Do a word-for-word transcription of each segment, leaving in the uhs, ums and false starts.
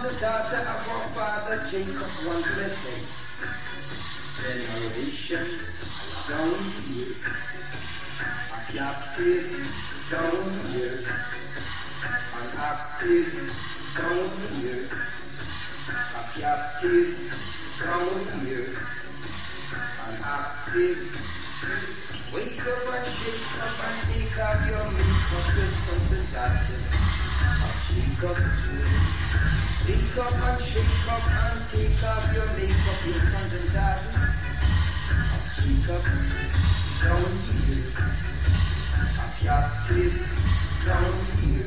the daughter of our father Jacob one blessing. Generation down here, a captive down here, an active down here, a captive down here, an active. Wake up and shake up and take off your makeup, your sons and daughters. Shake up, wake up and shake up and take off your makeup, your sons and daughters. Shake up, down here, a captive, down here,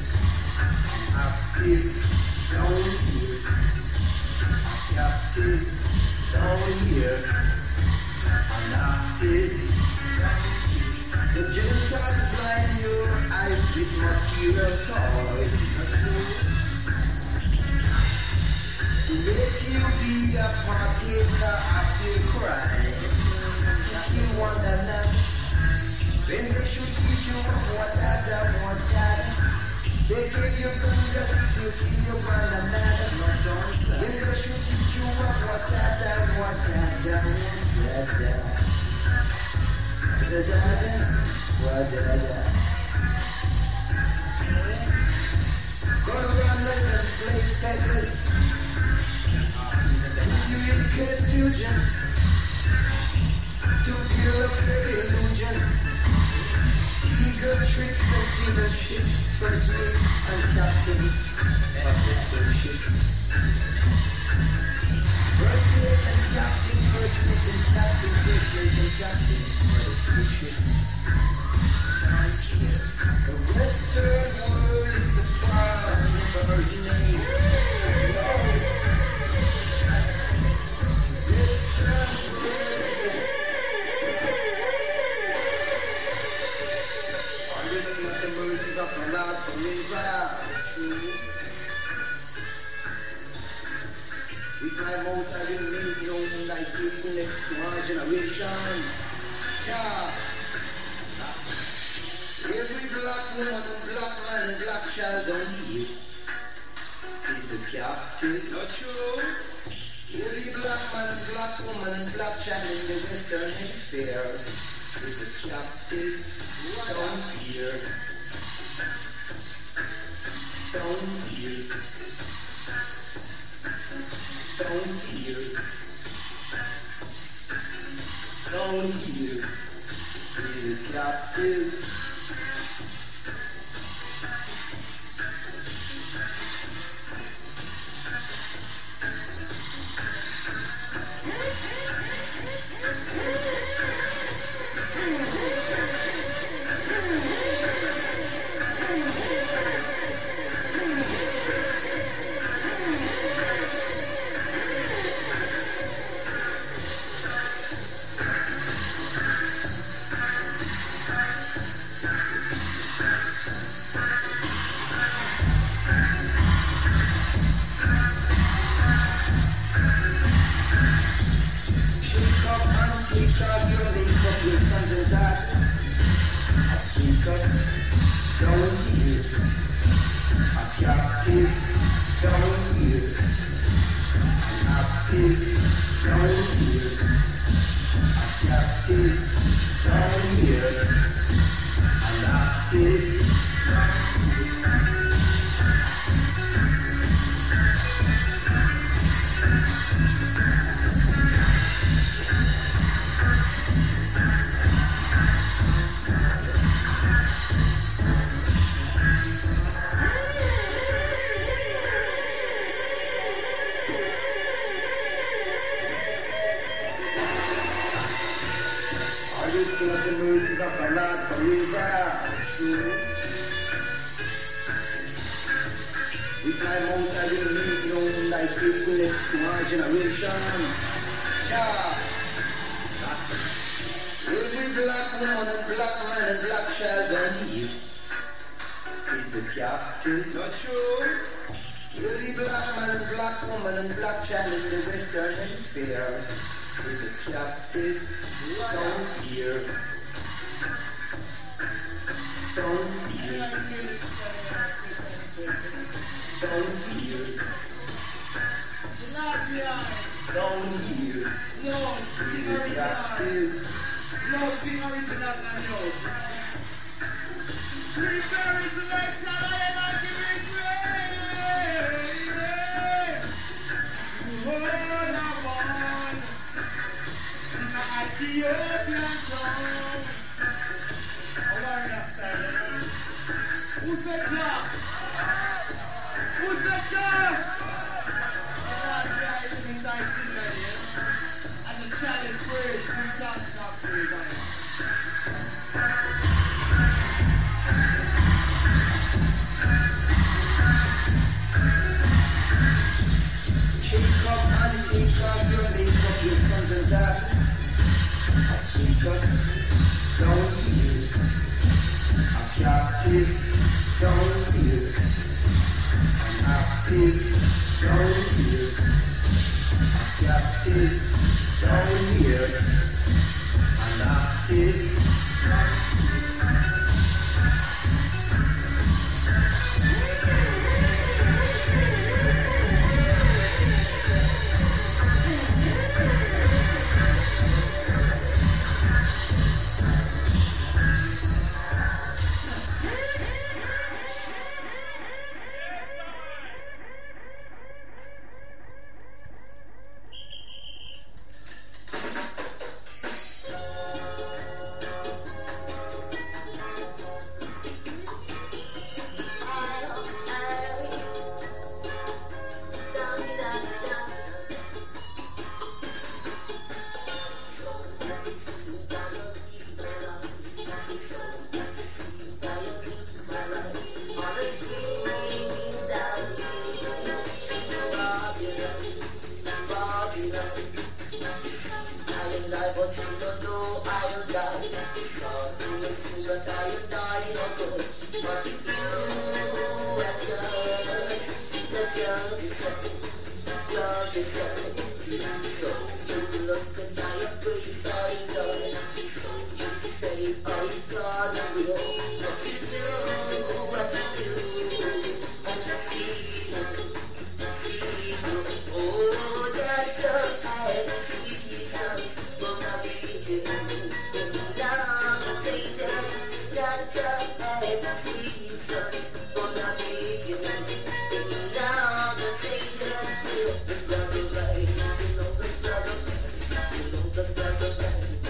active, down here, a captive, down here, an active, down here. The Gentiles blind your eyes with material toys to make you be a partaker of their crime. You wonder now, when they should teach you what other, what other. They give you good justice, you keep your one another. When they should teach you what other, what other, what other. What other. Gonna run like a slave peddlers. You in confusion to build up the illusion. Eager trick, container ship, first mate and captain of the spaceship. First mate and captain, first mate and captain, first mate and captain for the spaceship. The Western world is the farm of originate. Western world. Are you looking at the mercies of the Lord forever? We climb out and we make known like it the next to our generation. Yeah. Every black woman and black man and black child on the earth is a captive. Not true. Every black man and black woman and black child in the Western Hemisphere is a captive. Down here. Down here. Down here. Down here is a captive. Down here. down here. With that is Love being original and love. Prepare selection, I am not giving way. You hold a one in the Ethiopian song. A warrior style. Who's the job? Who's the job? I'm not here in inside the and the challenge praise, we can't stop praise on it. Shake up and take off your makeup, your sons and daughters. A pick up down here. A captive down here. An active down here. A captive down here. An active Thank you.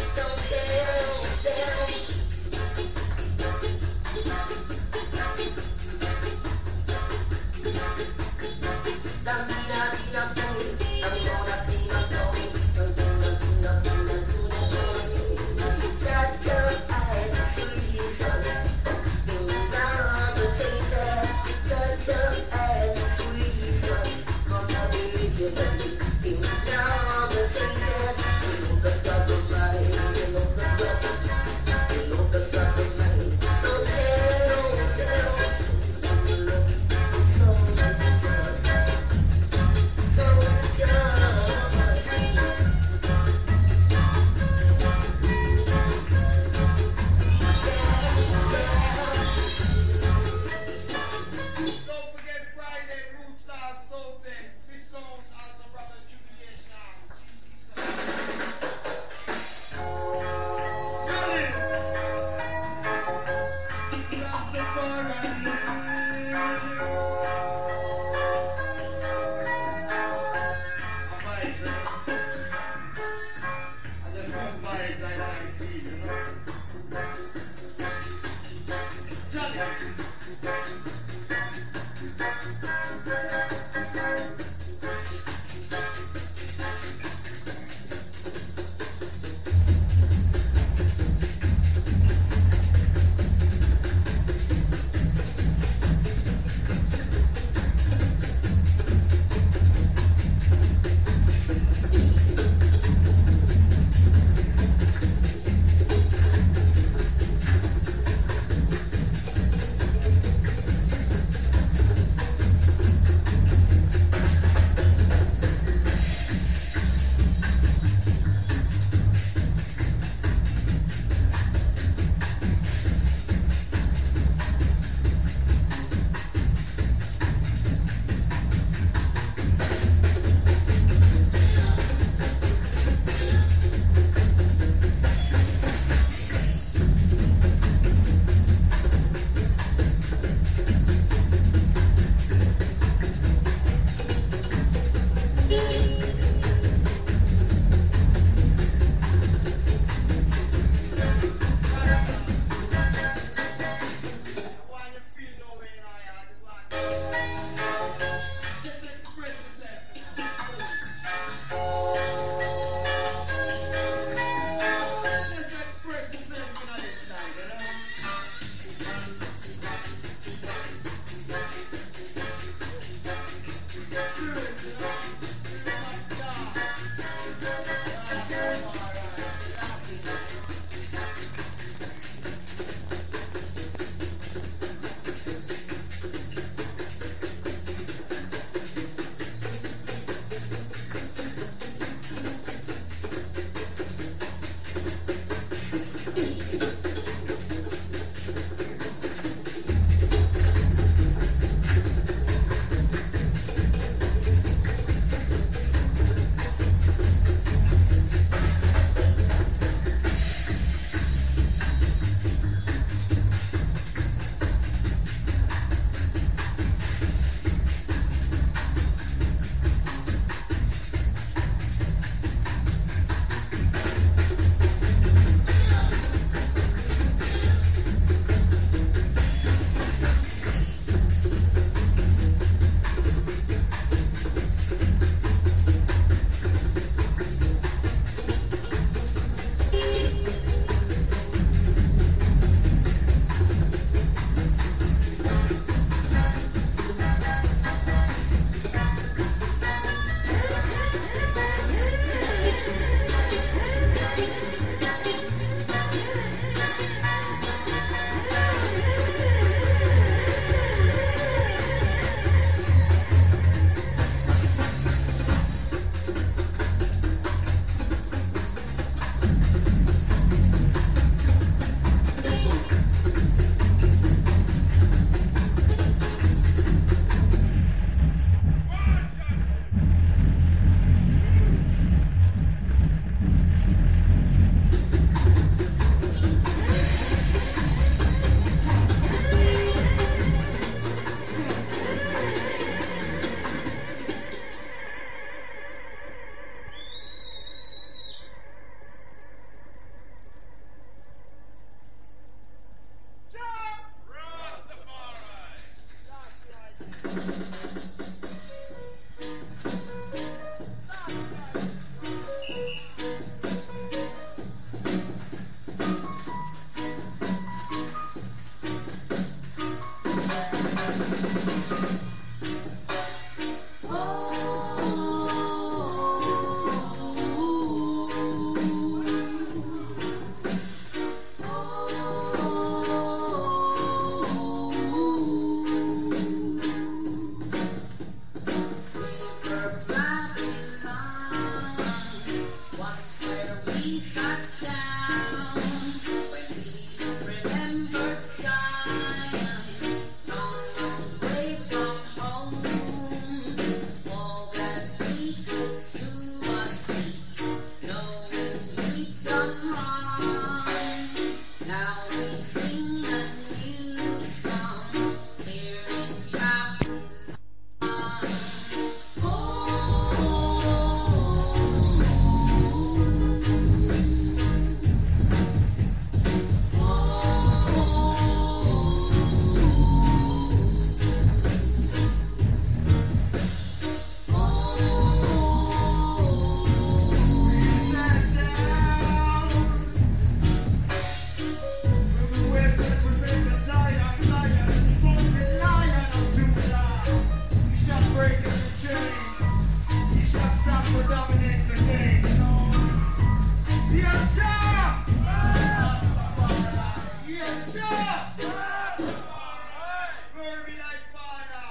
Glory be thy Father.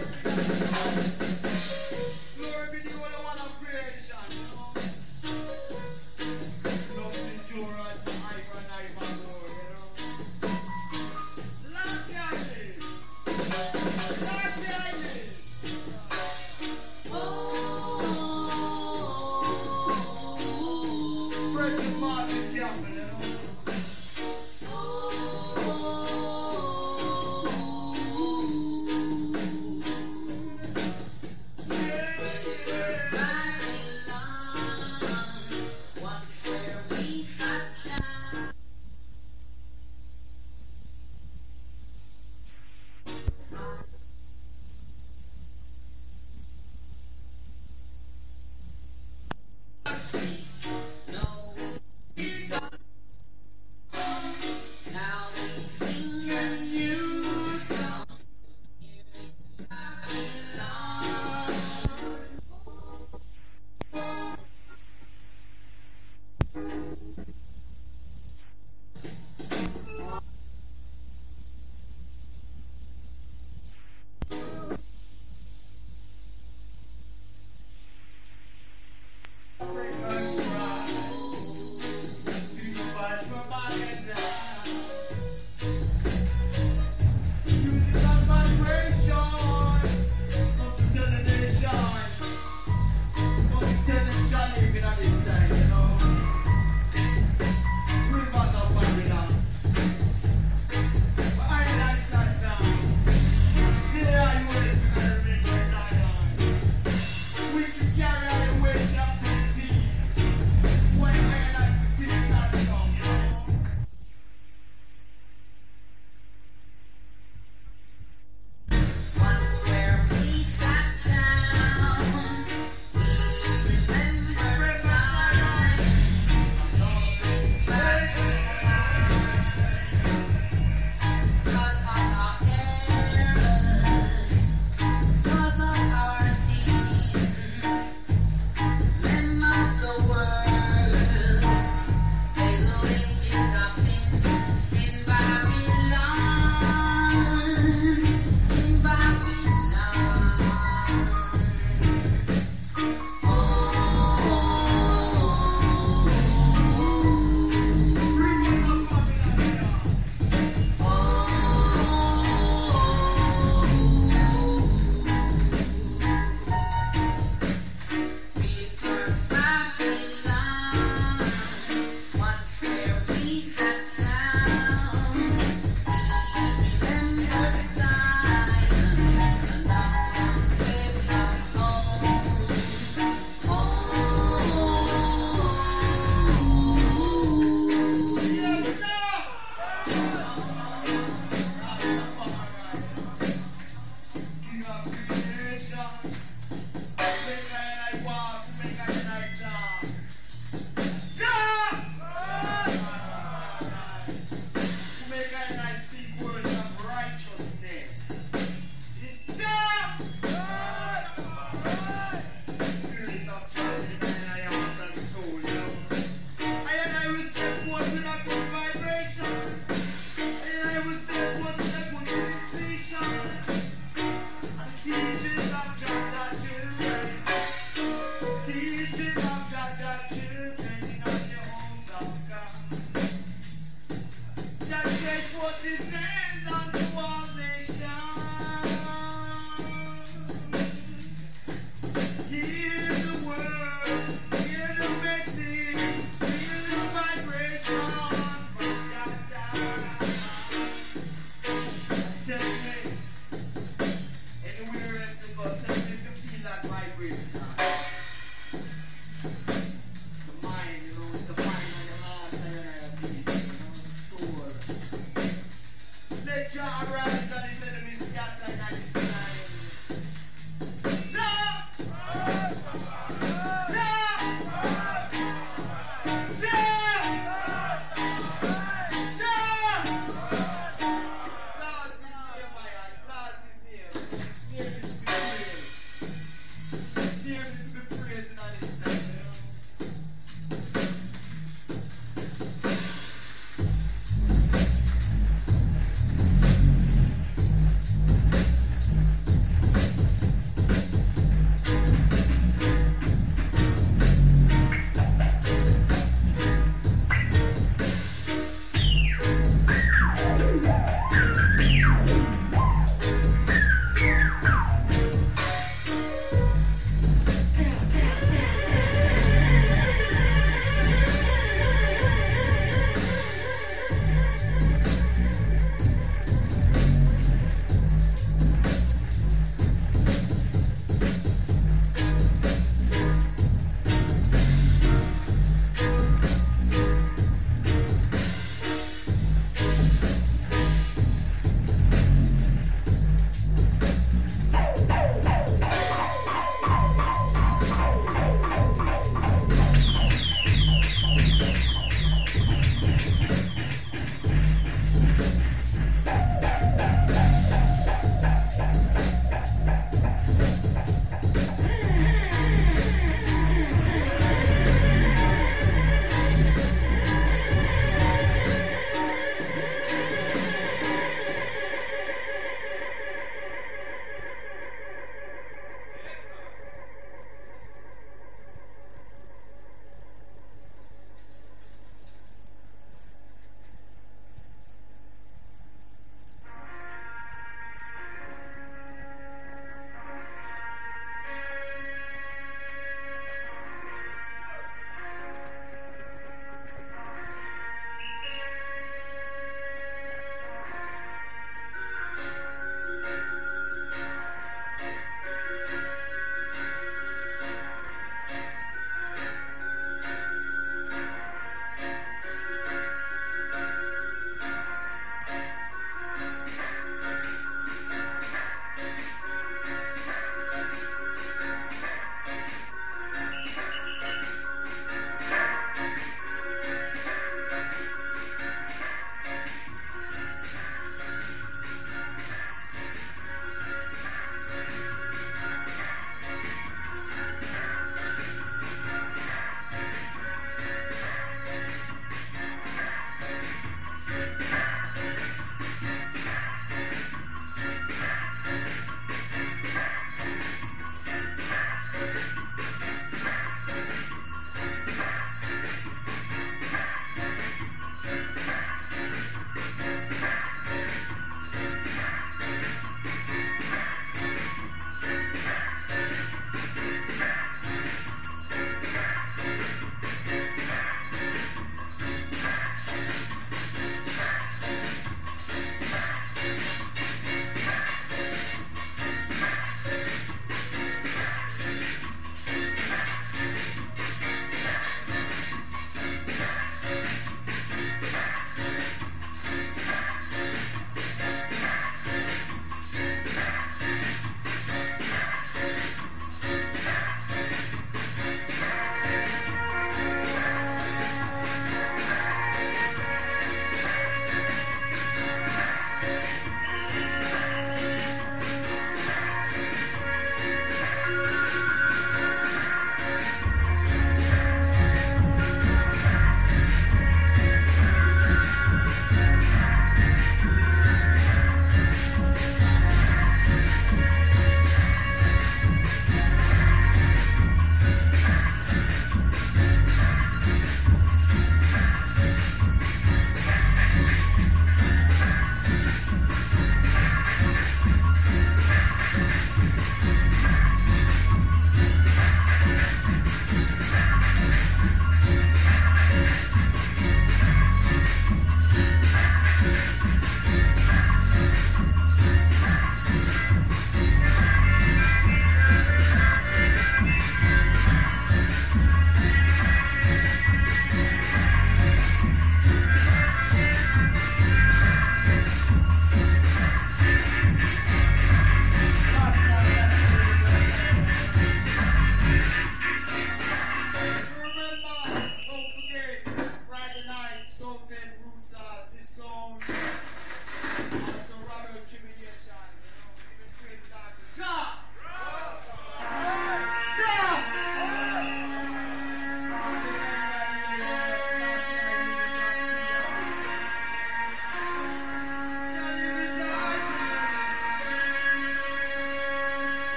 Glory be the Holy One of creation. Love endurance forever and ever, Lord. Lord Yahweh. Lord Yahweh. Precious Martin Campbell, you know.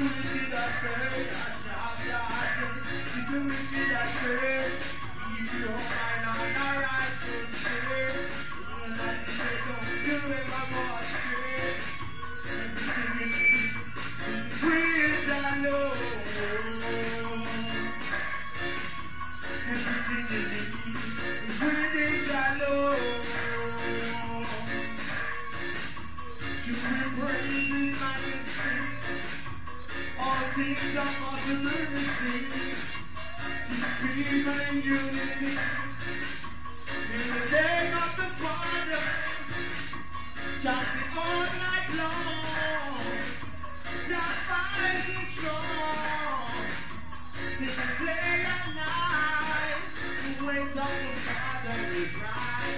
wicked I say, I shall die. She's the wicked I say, if you hold my line, I rise to stay. You're not the say, don't do it, my boss say. Everything is weird, I know. Everything is weird, I know. To be praised in majesty, all things are possibility. To be in unity, in the name of the Father, shouting all night long, just fighting strong, singing day and night, the ways of the Father is right.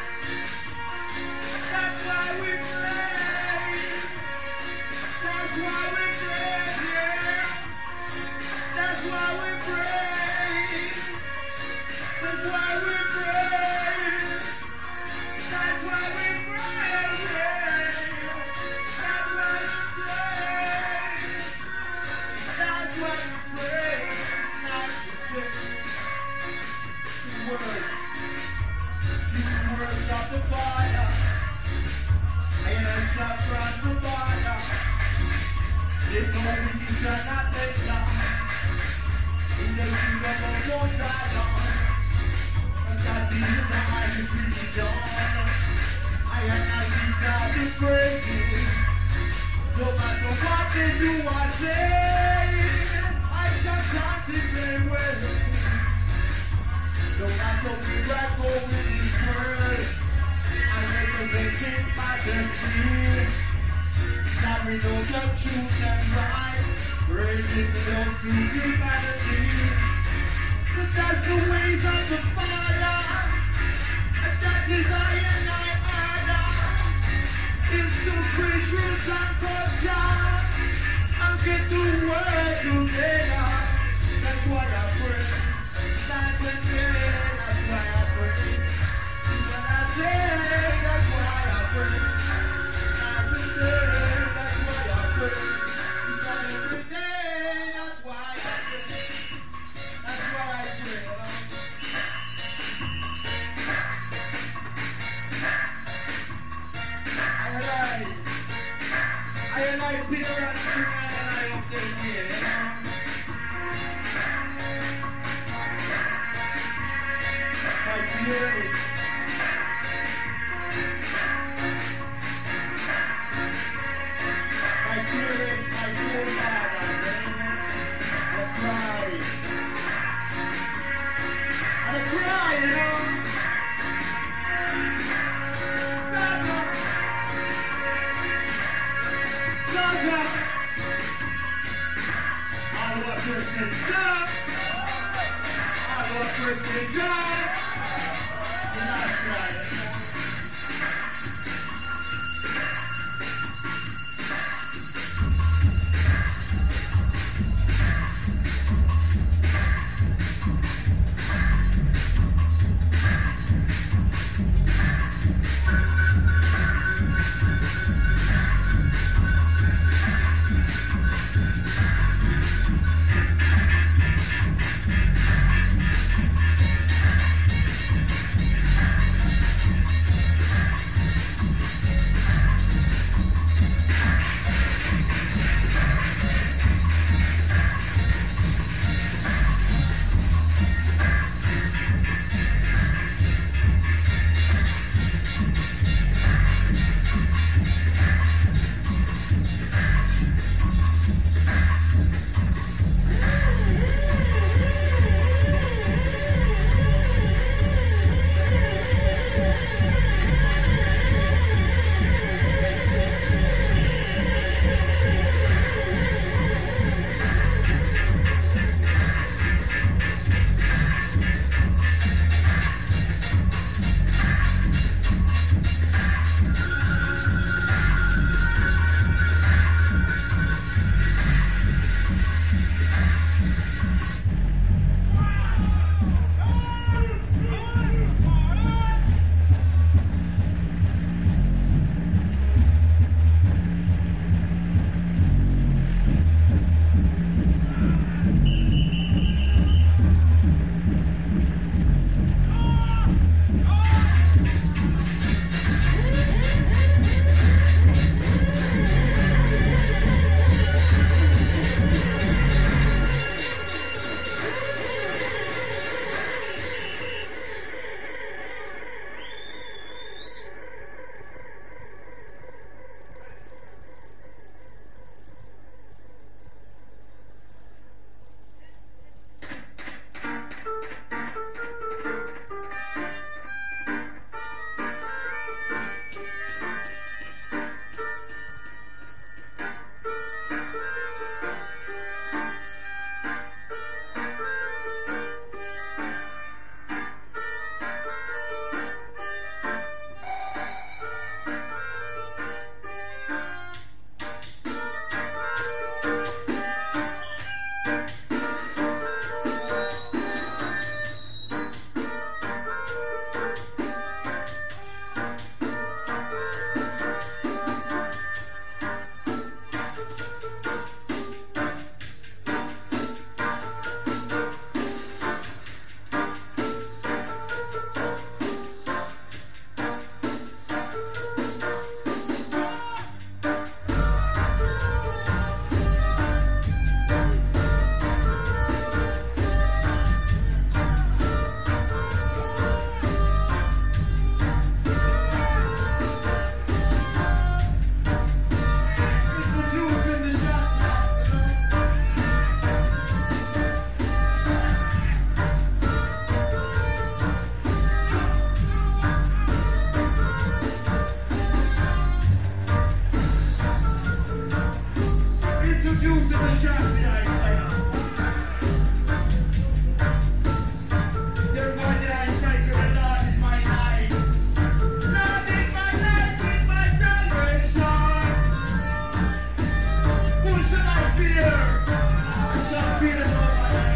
That's why we pray. That's why we pray, yeah. That's why we pray. That's why we pray. That's why we pray, yeah. That's why we pray. That's why we pray. Not to the word. The word of the Father. And I shall cross the border. There's no wicked cannot take down. In the kingdom of Most High God, and God is the highest religion. I am not God to praise Him. No matter what they do or say, I shall contemplate with Him. No matter where I go in this world, I'm representing majesty. Now we know the truth and right. Praise belongs to humanity. But that's the ways of the Father. And that is I and I order. Is to preach truth and culture. And get the word together. That's why I pray. Night and day. That's why I pray. When I say, that's why I pray. Night and day. That's why I pray. Every day, that's why I pray. That's why I pray. I like, I like Peter and Spring and I don't take here, you know. My spirit. My spirit, my spirit, I cry. I cry, you know. Gaga. Gaga. I want Christian God. I want Christian God. And I cry. Using the champion, Isaiah. Your body, Isaiah, your Lord is my life. Lord is my life, is my salvation. Who should I fear? I shall fear nobody.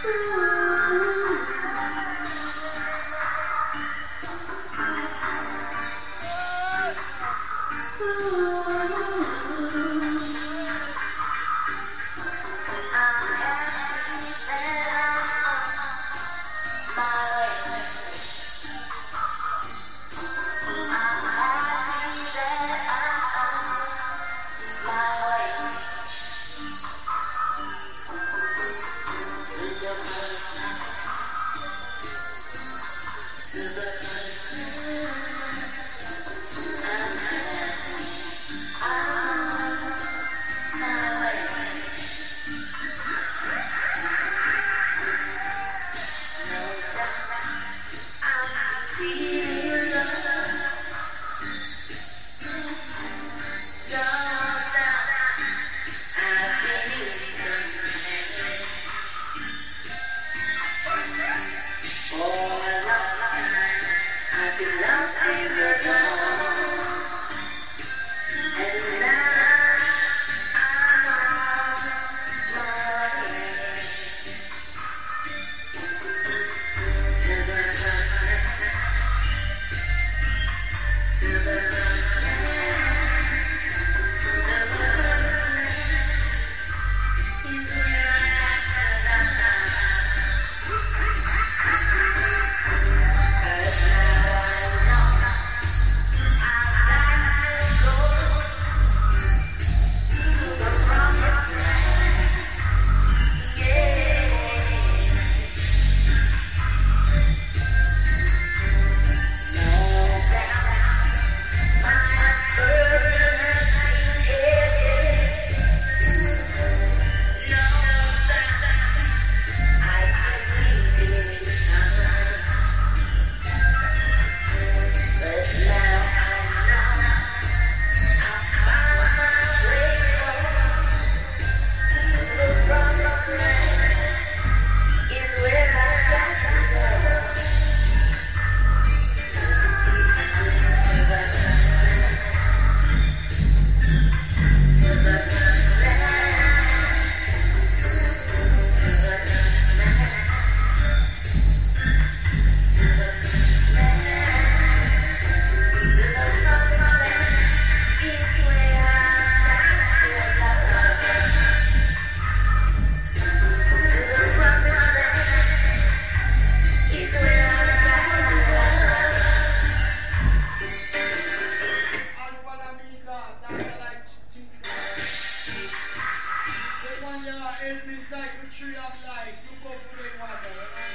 Help me inside the tree of life. You go for the water.